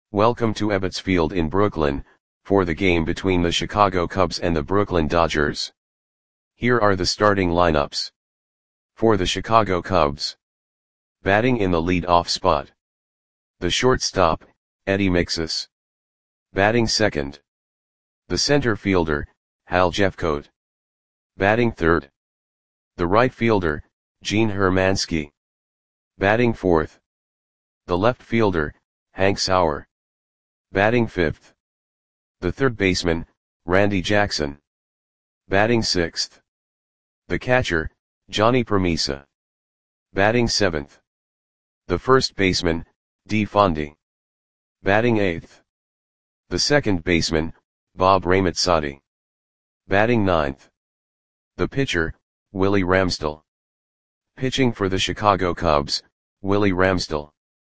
Welcome to Ebbets Field in Brooklyn, for the game between the Chicago Cubs and the Brooklyn Dodgers. Here are the starting lineups. For the Chicago Cubs. Batting in the lead-off spot. The shortstop, Eddie Mixas. Batting second. The center fielder, Hal Jeffcoat. Batting third. The right fielder, Gene Hermansky. Batting fourth. The left fielder, Hank Sauer. Batting fifth. The third baseman, Randy Jackson. Batting sixth. The catcher, Johnny Permisa. Batting seventh. The first baseman, Dee Fondy. Batting eighth. The second baseman, Bob Ramazzati. Batting ninth. The pitcher, Willie Ramsdell. Pitching for the Chicago Cubs, Willie Ramsdell.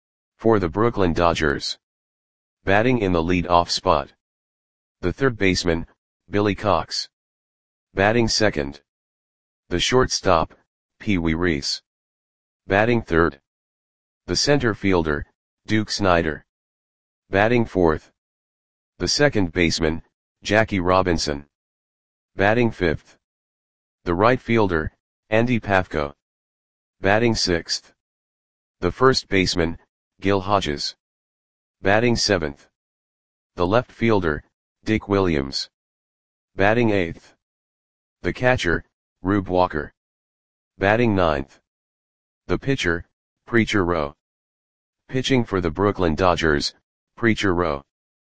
For the Brooklyn Dodgers. Batting in the lead-off spot. The third baseman, Billy Cox. Batting second. The shortstop, Pee Wee Reese. Batting third. The center fielder, Duke Snider. Batting fourth. The second baseman, Jackie Robinson. Batting fifth. The right fielder, Andy Pafko. Batting sixth. The first baseman, Gil Hodges. Batting seventh. The left fielder, Dick Williams. Batting eighth. The catcher, Rube Walker. Batting ninth. The pitcher, Preacher Rowe. Pitching for the Brooklyn Dodgers, Preacher Rowe.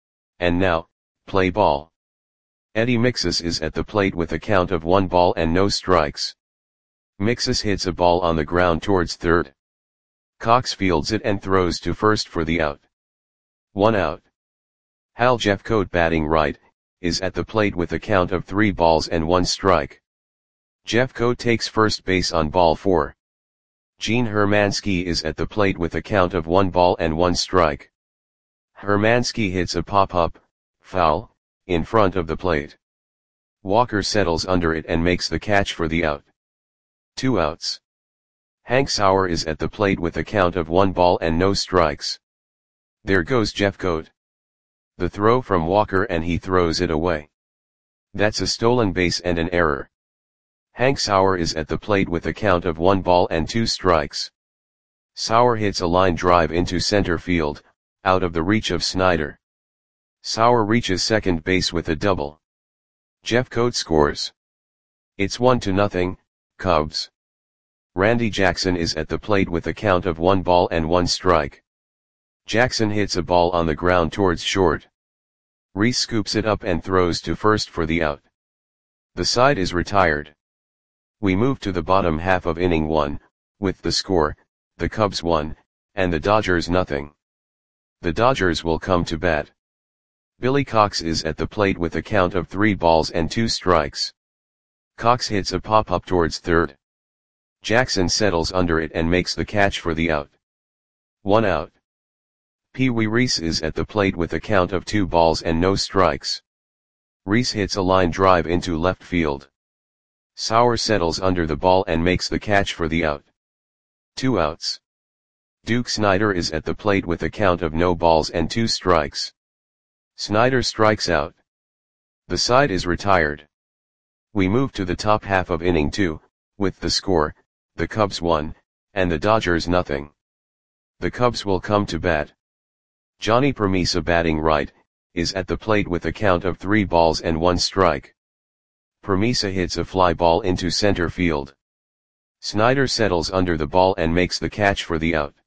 And now, play ball. Eddie Mixas is at the plate with a count of 1 ball and no strikes. Mixas hits a ball on the ground towards third. Cox fields it and throws to first for the out. 1 out. Hal Jeffcoat, batting right, is at the plate with a count of 3 balls and 1 strike. Jeffcoat takes first base on ball 4. Gene Hermansky is at the plate with a count of 1 ball and 1 strike. Hermansky hits a pop-up, foul, in front of the plate. Walker settles under it and makes the catch for the out. 2 outs. Hank Sauer is at the plate with a count of 1 ball and no strikes. There goes Jeffcoat. The throw from Walker and he throws it away. That's a stolen base and an error. Hank Sauer is at the plate with a count of 1 ball and 2 strikes. Sauer hits a line drive into center field, out of the reach of Snider. Sauer reaches second base with a double. Jeffcoat scores. It's 1-0, Cubs. Randy Jackson is at the plate with a count of 1 ball and 1 strike. Jackson hits a ball on the ground towards short. Reese scoops it up and throws to first for the out. The side is retired. We move to the bottom half of inning 1, with the score, the Cubs 1, and the Dodgers 0. The Dodgers will come to bat. Billy Cox is at the plate with a count of 3 balls and 2 strikes. Cox hits a pop-up towards third. Jackson settles under it and makes the catch for the out. 1 out. Pee Wee Reese is at the plate with a count of 2 balls and no strikes. Reese hits a line drive into left field. Sauer settles under the ball and makes the catch for the out. 2 outs. Duke Snider is at the plate with a count of no balls and 2 strikes. Snider strikes out. The side is retired. We move to the top half of inning 2, with the score, the Cubs 1, and the Dodgers 0. The Cubs will come to bat. Johnny Permisa, batting right, is at the plate with a count of 3 balls and 1 strike. Permisa hits a fly ball into center field. Snider settles under the ball and makes the catch for the out.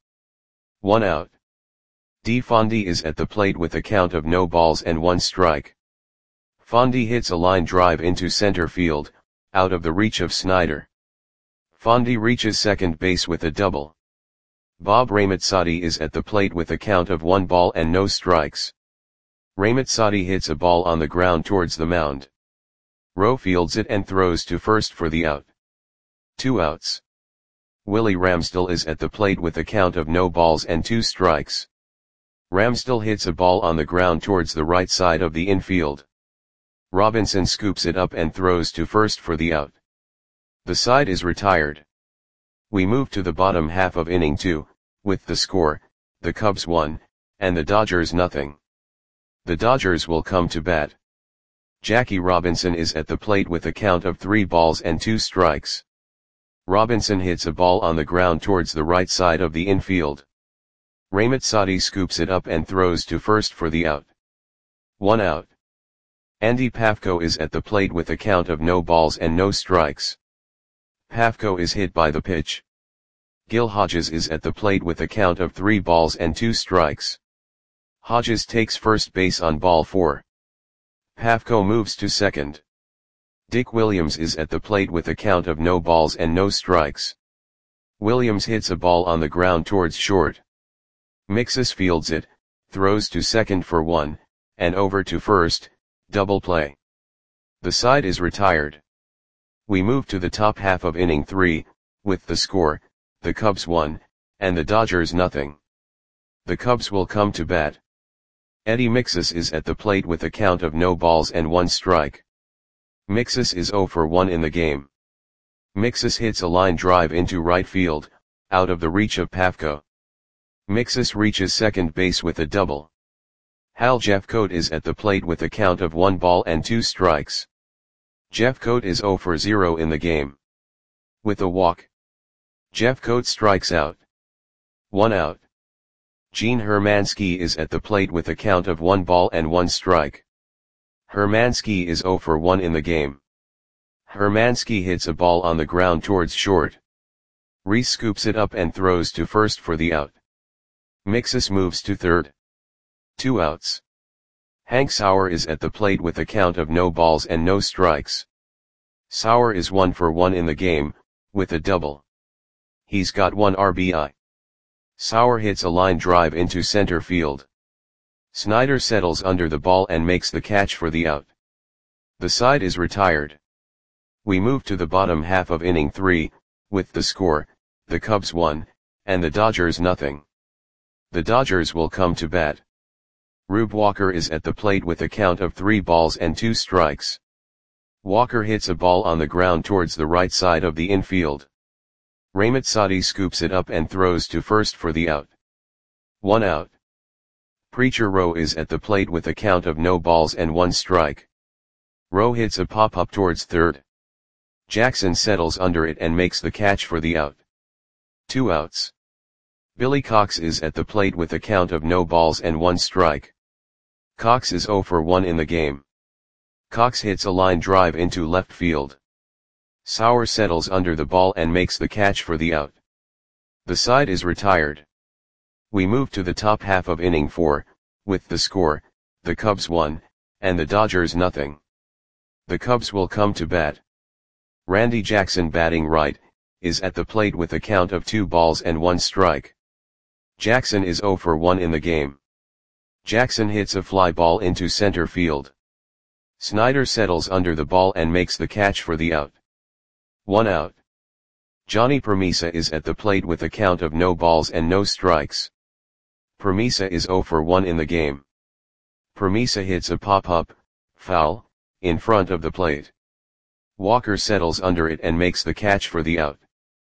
1 out. Dee Fondy is at the plate with a count of no balls and 1 strike. Fondy hits a line drive into center field, out of the reach of Snider. Fondy reaches second base with a double. Bob Ramazzati is at the plate with a count of 1 ball and no strikes. Ramazzati hits a ball on the ground towards the mound. Rowe fields it and throws to first for the out. 2 outs. Willie Ramsdell is at the plate with a count of no balls and 2 strikes. Ramsdell hits a ball on the ground towards the right side of the infield. Robinson scoops it up and throws to first for the out. The side is retired. We move to the bottom half of inning 2, with the score, the Cubs 1, and the Dodgers nothing. The Dodgers will come to bat. Jackie Robinson is at the plate with a count of 3 balls and 2 strikes. Robinson hits a ball on the ground towards the right side of the infield. Ramitsadi scoops it up and throws to first for the out. 1 out. Andy Pafko is at the plate with a count of no balls and no strikes. Pafko is hit by the pitch. Gil Hodges is at the plate with a count of 3 balls and 2 strikes. Hodges takes first base on ball 4. Pafko moves to second. Dick Williams is at the plate with a count of no balls and no strikes. Williams hits a ball on the ground towards short. Mixus fields it, throws to second for 1, and over to first, double play. The side is retired. We move to the top half of inning 3, with the score, the Cubs 1, and the Dodgers nothing. The Cubs will come to bat. Eddie Mixus is at the plate with a count of no balls and 1 strike. Mixus is 0 for 1 in the game. Mixus hits a line drive into right field, out of the reach of Pafko. Mixus reaches second base with a double. Hal Jeffcoat is at the plate with a count of 1 ball and 2 strikes. Jeffcoat is 0 for 0 in the game. With a walk, Jeffcoat strikes out. 1 out. Gene Hermansky is at the plate with a count of 1 ball and 1 strike. Hermansky is 0 for 1 in the game. Hermansky hits a ball on the ground towards short. Reese scoops it up and throws to first for the out. Mixus moves to third. 2 outs. Hank Sauer is at the plate with a count of no balls and no strikes. Sauer is 1 for 1 in the game, with a double. He's got 1 RBI. Sauer hits a line drive into center field. Snyder settles under the ball and makes the catch for the out. The side is retired. We move to the bottom half of inning 3, with the score, the Cubs 1, and the Dodgers nothing. The Dodgers will come to bat. Rube Walker is at the plate with a count of 3 balls and 2 strikes. Walker hits a ball on the ground towards the right side of the infield. Ramitsadi scoops it up and throws to first for the out. 1 out. Preacher Rowe is at the plate with a count of no balls and 1 strike. Rowe hits a pop-up towards third. Jackson settles under it and makes the catch for the out. 2 outs. Billy Cox is at the plate with a count of no balls and 1 strike. Cox is 0 for 1 in the game. Cox hits a line drive into left field. Sauer settles under the ball and makes the catch for the out. The side is retired. We move to the top half of inning 4, with the score, the Cubs 1, and the Dodgers nothing. The Cubs will come to bat. Randy Jackson, batting right, is at the plate with a count of 2 balls and 1 strike. Jackson is 0 for 1 in the game. Jackson hits a fly ball into center field. Snyder settles under the ball and makes the catch for the out. 1 out. Johnny Permisa is at the plate with a count of no balls and no strikes. Permisa is 0 for 1 in the game. Permisa hits a pop-up, foul, in front of the plate. Walker settles under it and makes the catch for the out.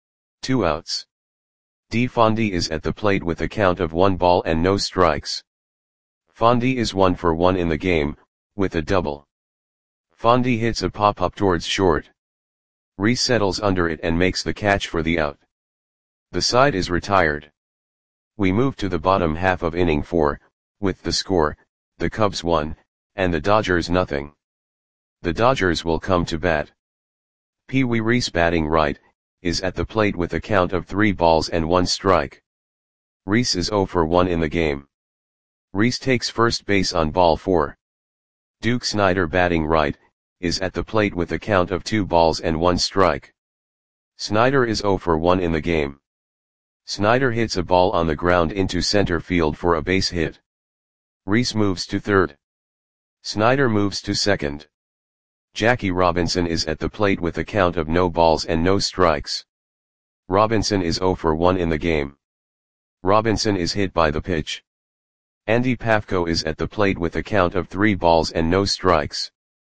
2 outs. D. Fondy is at the plate with a count of 1 ball and no strikes. Fondy is 1 for 1 in the game, with a double. Fondy hits a pop-up towards short. Reese settles under it and makes the catch for the out. The side is retired. We move to the bottom half of inning 4, with the score, the Cubs 1, and the Dodgers nothing. The Dodgers will come to bat. Pee Wee Reese, batting right, is at the plate with a count of 3 balls and 1 strike. Reese is 0 for 1 in the game. Reese takes first base on ball 4. Duke Snyder, batting right, is at the plate with a count of 2 balls and 1 strike. Snyder is 0 for 1 in the game. Snyder hits a ball on the ground into center field for a base hit. Reese moves to third. Snyder moves to second. Jackie Robinson is at the plate with a count of no balls and no strikes. Robinson is 0 for 1 in the game. Robinson is hit by the pitch. Andy Pafko is at the plate with a count of 3 balls and no strikes.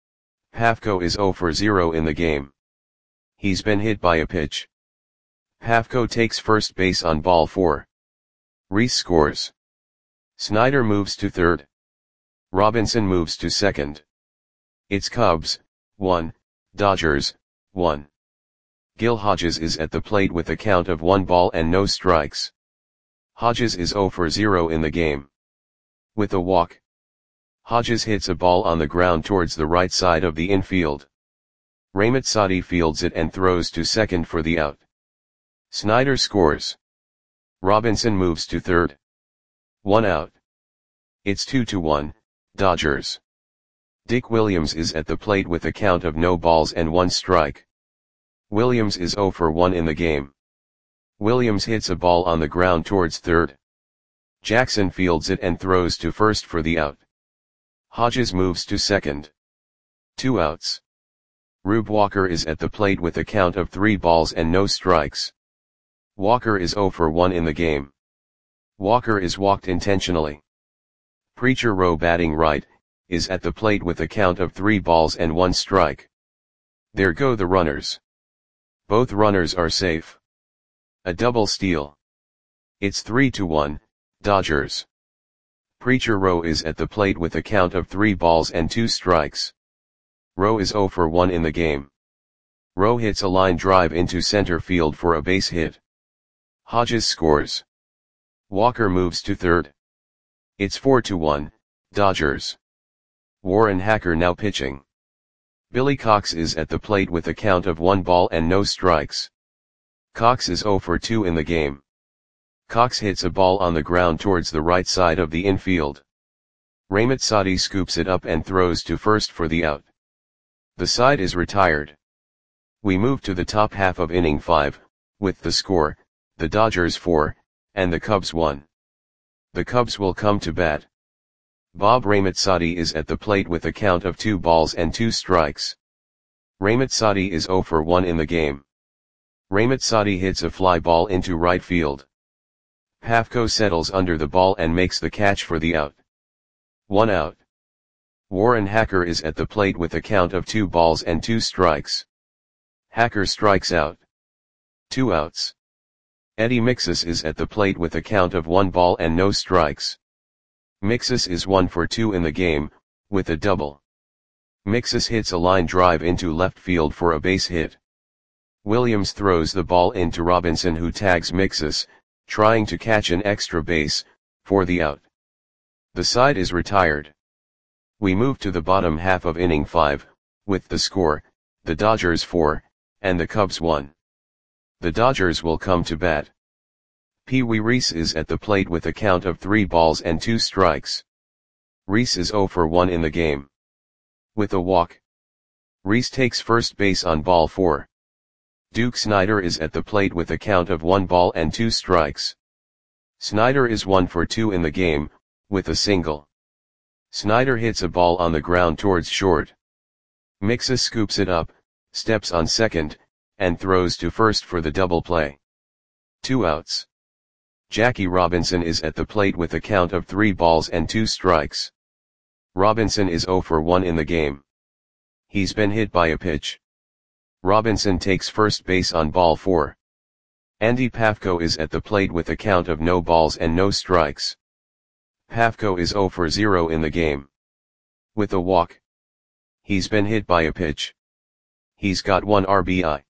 Pafko is 0 for 0 in the game. He's been hit by a pitch. Pafko takes first base on ball 4. Reese scores. Snyder moves to third. Robinson moves to second. It's Cubs, 1, Dodgers, 1. Gil Hodges is at the plate with a count of 1 ball and no strikes. Hodges is 0 for 0 in the game. With a walk, Hodges hits a ball on the ground towards the right side of the infield. Ramitsadi fields it and throws to second for the out. Snyder scores. Robinson moves to third. 1 out. It's 2-1, Dodgers. Dick Williams is at the plate with a count of no balls and 1 strike. Williams is 0 for 1 in the game. Williams hits a ball on the ground towards third. Jackson fields it and throws to first for the out. Hodges moves to second. 2 outs. Rube Walker is at the plate with a count of 3 balls and no strikes. Walker is 0 for 1 in the game. Walker is walked intentionally. Preacher Rowe batting right, is at the plate with a count of 3 balls and 1 strike. There go the runners. Both runners are safe. A double steal. It's 3-1, Dodgers. Preacher Rowe is at the plate with a count of 3 balls and 2 strikes. Rowe is 0 for 1 in the game. Rowe hits a line drive into center field for a base hit. Hodges scores. Walker moves to third. It's 4-1, Dodgers. Warren Hacker now pitching. Billy Cox is at the plate with a count of 1 ball and no strikes. Cox is 0 for 2 in the game. Cox hits a ball on the ground towards the right side of the infield. Ramitsadi scoops it up and throws to first for the out. The side is retired. We move to the top half of inning 5, with the score, the Dodgers 4, and the Cubs 1. The Cubs will come to bat. Bob Ramitsadi is at the plate with a count of 2 balls and 2 strikes. Ramitsadi is 0 for 1 in the game. Ramitsadi hits a fly ball into right field. Pafko settles under the ball and makes the catch for the out. 1 out. Warren Hacker is at the plate with a count of 2 balls and 2 strikes. Hacker strikes out. 2 outs. Eddie Mixus is at the plate with a count of 1 ball and no strikes. Mixus is 1 for 2 in the game, with a double. Mixus hits a line drive into left field for a base hit. Williams throws the ball into Robinson, who tags Mixus, trying to catch an extra base, for the out. The side is retired. We move to the bottom half of inning 5, with the score, the Dodgers 4, and the Cubs 1. The Dodgers will come to bat. Pee Wee Reese is at the plate with a count of 3 balls and 2 strikes. Reese is 0 for 1 in the game. With a walk, Reese takes first base on ball 4. Duke Snyder is at the plate with a count of 1 ball and 2 strikes. Snyder is 1 for 2 in the game, with a single. Snyder hits a ball on the ground towards short. Mixus scoops it up, steps on second, and throws to first for the double play. 2 outs. Jackie Robinson is at the plate with a count of 3 balls and 2 strikes. Robinson is 0 for 1 in the game. He's been hit by a pitch. Robinson takes first base on ball 4. Andy Pafko is at the plate with a count of no balls and no strikes. Pafko is 0 for 0 in the game. With a walk, he's been hit by a pitch. He's got 1 RBI.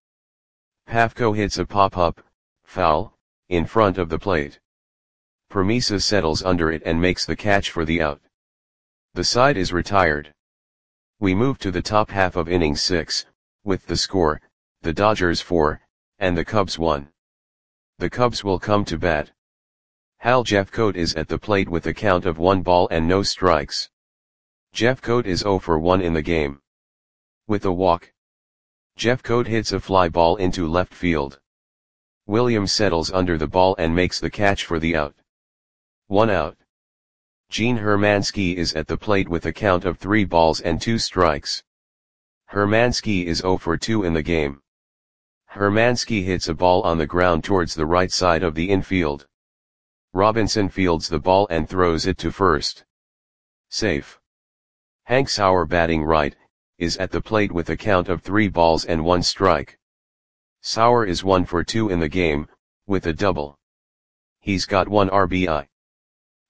Pafko hits a pop-up, foul, in front of the plate. Promisa settles under it and makes the catch for the out. The side is retired. We move to the top half of inning 6, with the score, the Dodgers 4, and the Cubs 1. The Cubs will come to bat. Hal Jeffcoat is at the plate with a count of 1 ball and no strikes. Jeffcoat is 0 for 1 in the game. With a walk, Jeffcoat hits a fly ball into left field. Williams settles under the ball and makes the catch for the out. 1 out. Gene Hermansky is at the plate with a count of 3 balls and 2 strikes. Hermansky is 0 for 2 in the game. Hermansky hits a ball on the ground towards the right side of the infield. Robinson fields the ball and throws it to first. Safe. Hank Sauer batting right, is at the plate with a count of 3 balls and 1 strike. Sauer is 1 for 2 in the game, with a double. He's got 1 RBI.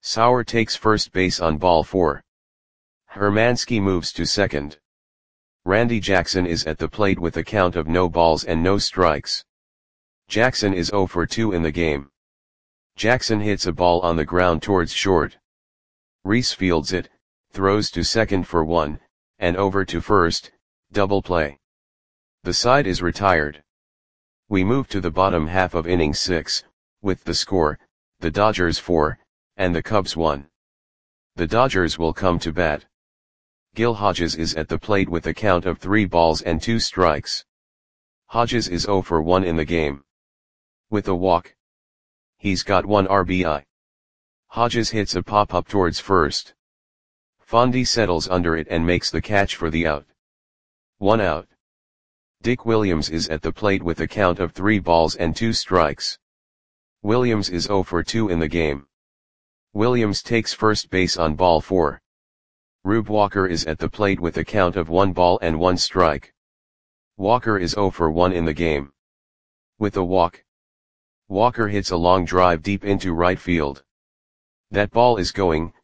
Sauer takes first base on ball 4. Hermansky moves to second. Randy Jackson is at the plate with a count of no balls and no strikes. Jackson is 0 for 2 in the game. Jackson hits a ball on the ground towards short. Rhys fields it, throws to second for 1, and over to first, double play. The side is retired. We move to the bottom half of inning 6, with the score, the Dodgers 4, and the Cubs 1. The Dodgers will come to bat. Gil Hodges is at the plate with a count of 3 balls and 2 strikes. Hodges is 0 for 1 in the game. With a walk. He's got 1 RBI. Hodges hits a pop-up towards first. Fondy settles under it and makes the catch for the out. 1 out. Dick Williams is at the plate with a count of 3 balls and 2 strikes. Williams is 0 for 2 in the game. Williams takes first base on ball 4. Rube Walker is at the plate with a count of 1 ball and 1 strike. Walker is 0 for 1 in the game. With a walk. Walker hits a long drive deep into right field. That ball is gone.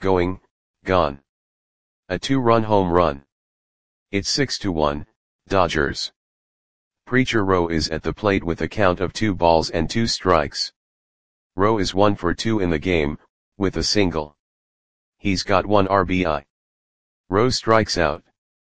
A 2-run home run. It's 6-1, Dodgers. Preacher Rowe is at the plate with a count of 2 balls and 2 strikes. Rowe is 1 for 2 in the game, with a single. He's got 1 RBI. Rowe strikes out.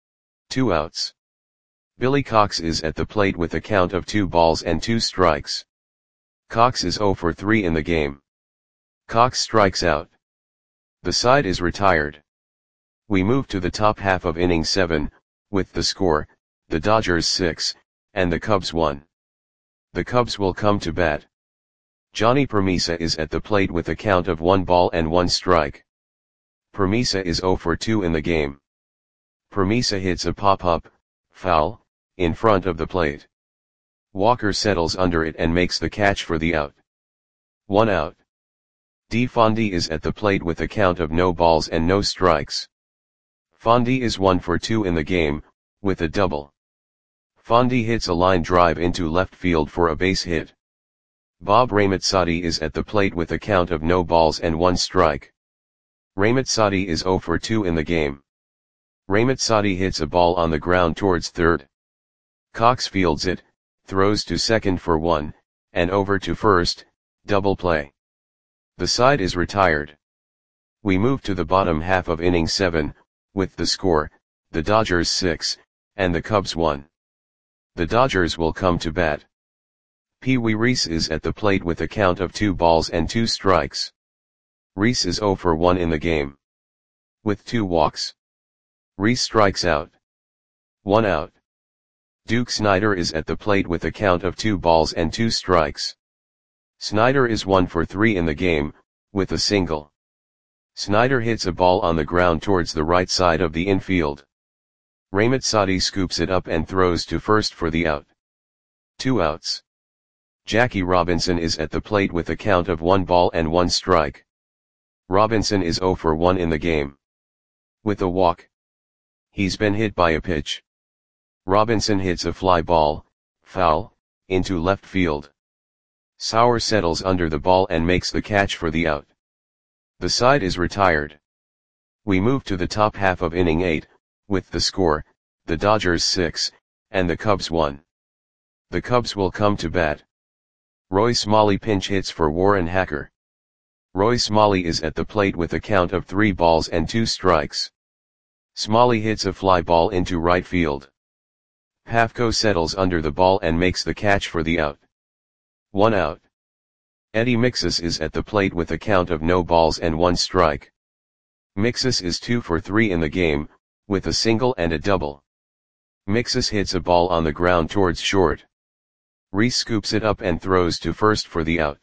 2 outs. Billy Cox is at the plate with a count of 2 balls and 2 strikes. Cox is 0 for 3 in the game. Cox strikes out. The side is retired. We move to the top half of inning 7, with the score, the Dodgers 6, and the Cubs 1. The Cubs will come to bat. Johnny Permisa is at the plate with a count of 1 ball and 1 strike. Permisa is 0 for 2 in the game. Permisa hits a pop-up, foul, in front of the plate. Walker settles under it and makes the catch for the out. 1 out. D. Fondy is at the plate with a count of no balls and no strikes. Fondy is 1 for 2 in the game, with a double. Fondy hits a line drive into left field for a base hit. Bob Ramazzati is at the plate with a count of no balls and 1 strike. Ramazzati is 0 for 2 in the game. Ramazzati hits a ball on the ground towards third. Cox fields it, throws to second for 1, and over to first, double play. The side is retired. We move to the bottom half of inning 7, with the score, the Dodgers 6, and the Cubs 1. The Dodgers will come to bat. Pee Wee Reese is at the plate with a count of 2 balls and 2 strikes. Reese is 0 for 1 in the game. With 2 walks. Reese strikes out. 1 out. Duke Snider is at the plate with a count of 2 balls and 2 strikes. Snider is 1 for 3 in the game, with a single. Snider hits a ball on the ground towards the right side of the infield. Ramazzati scoops it up and throws to first for the out. 2 outs. Jackie Robinson is at the plate with a count of 1 ball and 1 strike. Robinson is 0 for 1 in the game. With a walk. He's been hit by a pitch. Robinson hits a fly ball, foul, into left field. Sauer settles under the ball and makes the catch for the out. The side is retired. We move to the top half of inning 8, with the score, the Dodgers 6, and the Cubs 1. The Cubs will come to bat. Roy Smalley pinch hits for Warren Hacker. Roy Smalley is at the plate with a count of 3 balls and 2 strikes. Smalley hits a fly ball into right field. Pafko settles under the ball and makes the catch for the out. 1 out. Eddie Mixus is at the plate with a count of no balls and 1 strike. Mixus is 2 for 3 in the game, with a single and a double. Mixus hits a ball on the ground towards short. Reese scoops it up and throws to first for the out.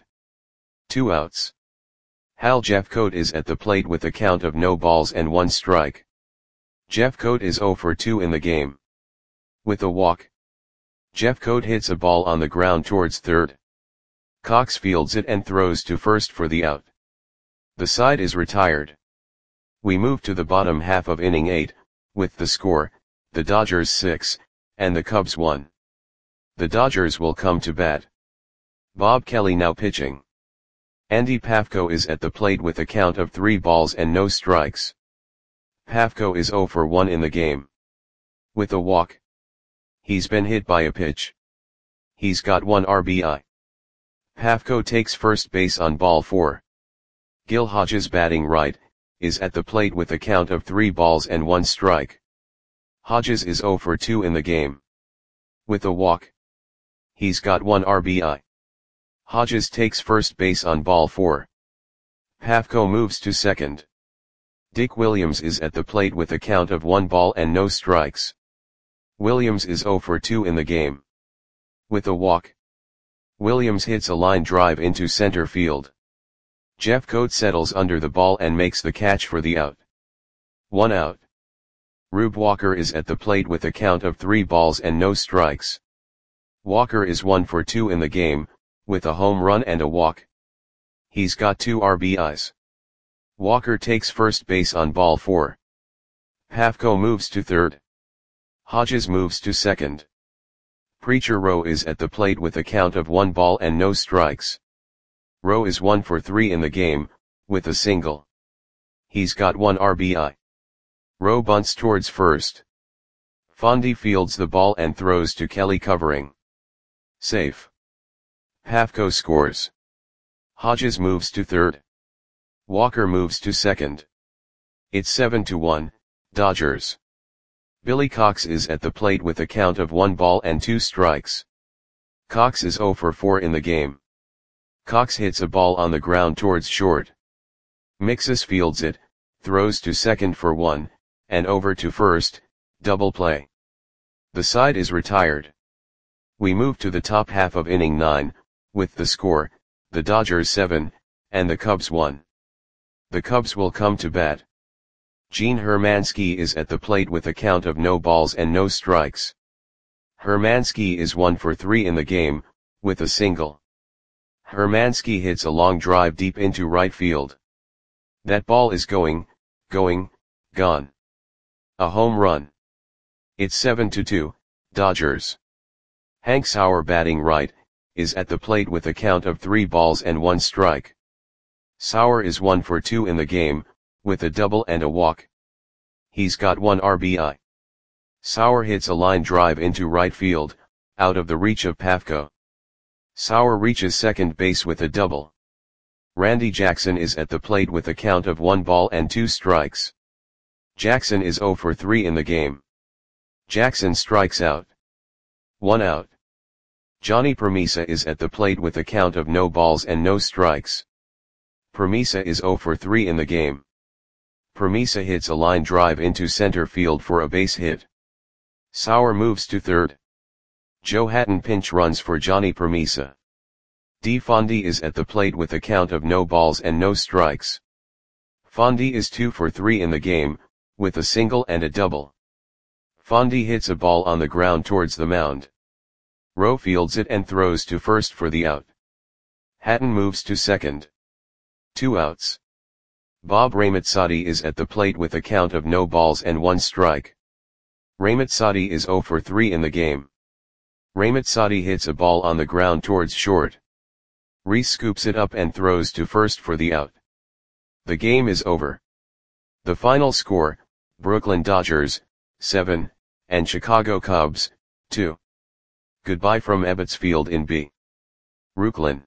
2 outs. Hal Jeffcoat is at the plate with a count of no balls and 1 strike. Jeffcoat is 0 for 2 in the game. With a walk. Jeffcoat hits a ball on the ground towards third. Cox fields it and throws to first for the out. The side is retired. We move to the bottom half of inning 8, with the score, the Dodgers 6, and the Cubs 1. The Dodgers will come to bat. Bob Kelly now pitching. Andy Pafko is at the plate with a count of 3 balls and no strikes. Pafko is 0 for 1 in the game. With a walk. He's been hit by a pitch. He's got 1 RBI. Pafko takes first base on ball 4. Gil Hodges, batting right, is at the plate with a count of 3 balls and 1 strike. Hodges is 0 for 2 in the game. With a walk. He's got 1 RBI. Hodges takes first base on ball 4. Pafko moves to second. Dick Williams is at the plate with a count of 1 ball and no strikes. Williams is 0 for 2 in the game. With a walk. Williams hits a line drive into center field. Jeff Coate settles under the ball and makes the catch for the out. 1 out. Rube Walker is at the plate with a count of 3 balls and no strikes. Walker is 1 for 2 in the game, with a home run and a walk. He's got 2 RBIs. Walker takes first base on ball 4. Pafko moves to third. Hodges moves to second. Preacher Rowe is at the plate with a count of 1 ball and no strikes. Rowe is 1 for 3 in the game, with a single. He's got 1 RBI. Rowe bunts towards first. Fondy fields the ball and throws to Kelly, covering. Safe. Pafko scores. Hodges moves to third. Walker moves to second. It's 7-1, Dodgers. Billy Cox is at the plate with a count of 1 ball and 2 strikes. Cox is 0 for 4 in the game. Cox hits a ball on the ground towards short. Mixus fields it, throws to second for 1, and over to first, double play. The side is retired. We move to the top half of inning 9, with the score, the Dodgers 7, and the Cubs 1. The Cubs will come to bat. Gene Hermansky is at the plate with a count of no balls and no strikes. Hermansky is 1 for 3 in the game, with a single. Hermansky hits a long drive deep into right field. That ball is going, gone. A home run. It's 7-2, Dodgers. Hank Sauer, batting right, is at the plate with a count of 3 balls and 1 strike. Sauer is 1 for 2 in the game, with a double and a walk. He's got 1 RBI. Sauer hits a line drive into right field, out of the reach of Pafko. Sauer reaches second base with a double. Randy Jackson is at the plate with a count of 1 ball and 2 strikes. Jackson is 0 for 3 in the game. Jackson strikes out. 1 out. Johnny Permisa is at the plate with a count of no balls and no strikes. Permisa is 0 for 3 in the game. Permisa hits a line drive into center field for a base hit. Sauer moves to third. Joe Hatton pinch runs for Johnny Permisa. D. Fondy is at the plate with a count of no balls and no strikes. Fondy is 2 for 3 in the game, with a single and a double. Fondy hits a ball on the ground towards the mound. Rowe fields it and throws to first for the out. Hatton moves to second. 2 outs. Bob Ramazzotti is at the plate with a count of no balls and 1 strike. Ramazzotti is 0 for 3 in the game. Ramazzotti hits a ball on the ground towards short. Reese scoops it up and throws to first for the out. The game is over. The final score, Brooklyn Dodgers, 7, and Chicago Cubs, 2. Goodbye from Ebbets Field in B. Brooklyn.